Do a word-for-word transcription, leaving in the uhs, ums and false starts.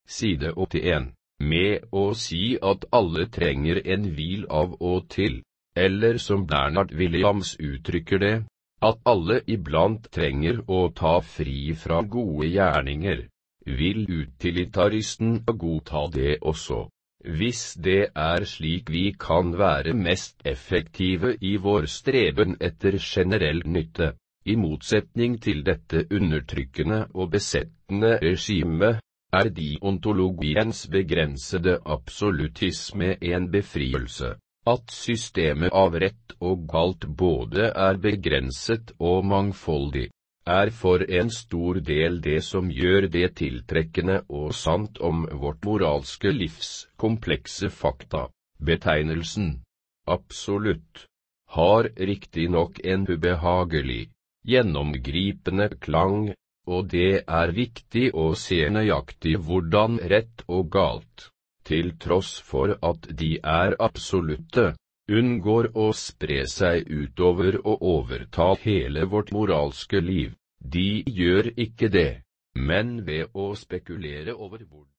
side åttien, med å si at alle trenger en hvil av og til, eller som Bernard Williams uttrykker det, at alle iblant trenger å ta fri fra gode gjerninger, vil utilitaristen godta det også. Hvis det er slik vi kan være mest effektive i vår streben etter generell nytte, i motsetning til dette undertrykkende og besettende regime, er deontologiens begrensede absolutisme en befrielse. At systemet av rett og galt både er begrenset og mangfoldig, er for en stor del det som gjør det tiltrekkende og sant om vårt moralske livs komplekse fakta. Betegnelsen absolutt har riktignok en ubehagelig, gjennomgripende klang, og det er viktig å se nøyaktig hvordan rett og galt, til tross for at de er absolutte, unngår å spre seg utover og overta hele vårt moralske liv. De gjør ikke det, men ved å spekulere over hvor